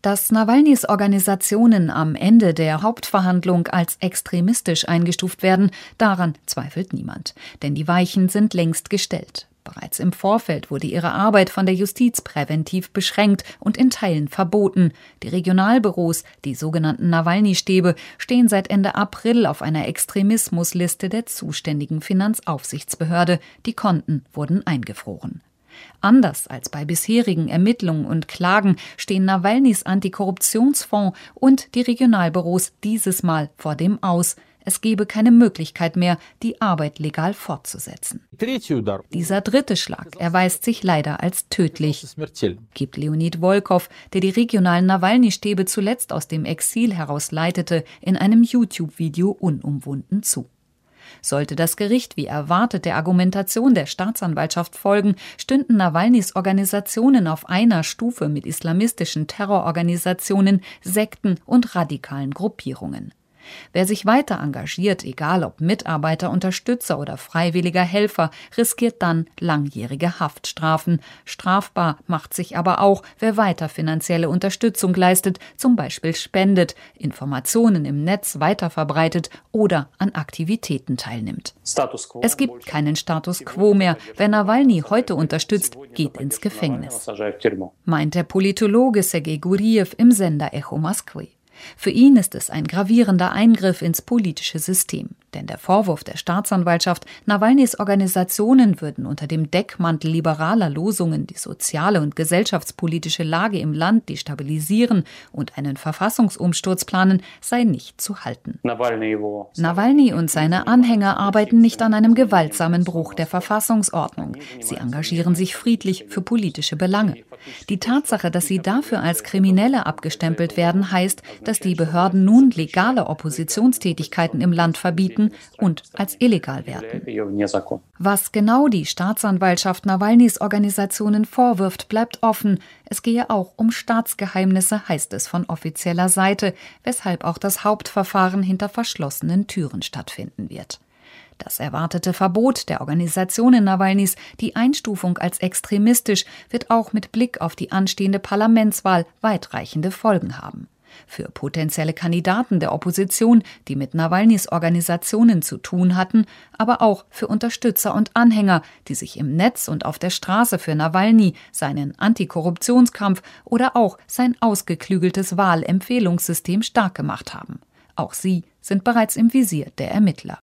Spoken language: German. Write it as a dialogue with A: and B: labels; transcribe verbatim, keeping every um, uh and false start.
A: Dass Nawalnys Organisationen am Ende der Hauptverhandlung als extremistisch eingestuft werden, daran zweifelt niemand. Denn die Weichen sind längst gestellt. Bereits im Vorfeld wurde ihre Arbeit von der Justiz präventiv beschränkt und in Teilen verboten. Die Regionalbüros, die sogenannten Nawalny-Stäbe, stehen seit Ende April auf einer Extremismusliste der zuständigen Finanzaufsichtsbehörde. Die Konten wurden eingefroren. Anders als bei bisherigen Ermittlungen und Klagen stehen Nawalnys Antikorruptionsfonds und die Regionalbüros dieses Mal vor dem Aus. Es gebe keine Möglichkeit mehr, die Arbeit legal fortzusetzen. Dieser dritte Schlag erweist sich leider als tödlich, gibt Leonid Volkov, der die regionalen Nawalny-Stäbe zuletzt aus dem Exil heraus leitete, in einem YouTube-Video unumwunden zu. Sollte das Gericht wie erwartet der Argumentation der Staatsanwaltschaft folgen, stünden Nawalnys Organisationen auf einer Stufe mit islamistischen Terrororganisationen, Sekten und radikalen Gruppierungen. Wer sich weiter engagiert, egal ob Mitarbeiter, Unterstützer oder freiwilliger Helfer, riskiert dann langjährige Haftstrafen. Strafbar macht sich aber auch, wer weiter finanzielle Unterstützung leistet, zum Beispiel spendet, Informationen im Netz weiterverbreitet oder an Aktivitäten teilnimmt. Es gibt keinen Status quo mehr. Wer Nawalny heute unterstützt, geht ins Gefängnis, meint der Politologe Sergei Guriew im Sender Echo Moskwy. Für ihn ist es ein gravierender Eingriff ins politische System. Denn der Vorwurf der Staatsanwaltschaft, Nawalnys Organisationen würden unter dem Deckmantel liberaler Losungen die soziale und gesellschaftspolitische Lage im Land destabilisieren und einen Verfassungsumsturz planen, sei nicht zu halten. Nawalny und seine Anhänger arbeiten nicht an einem gewaltsamen Bruch der Verfassungsordnung. Sie engagieren sich friedlich für politische Belange. Die Tatsache, dass sie dafür als Kriminelle abgestempelt werden, heißt, dass die Behörden nun legale Oppositionstätigkeiten im Land verbieten und als illegal werten. Was genau die Staatsanwaltschaft Nawalnys Organisationen vorwirft, bleibt offen. Es gehe auch um Staatsgeheimnisse, heißt es von offizieller Seite, weshalb auch das Hauptverfahren hinter verschlossenen Türen stattfinden wird. Das erwartete Verbot der Organisationen Nawalnys, die Einstufung als extremistisch, wird auch mit Blick auf die anstehende Parlamentswahl weitreichende Folgen haben. Für potenzielle Kandidaten der Opposition, die mit Nawalnys Organisationen zu tun hatten, aber auch für Unterstützer und Anhänger, die sich im Netz und auf der Straße für Nawalny, seinen Antikorruptionskampf oder auch sein ausgeklügeltes Wahlempfehlungssystem stark gemacht haben. Auch sie sind bereits im Visier der Ermittler.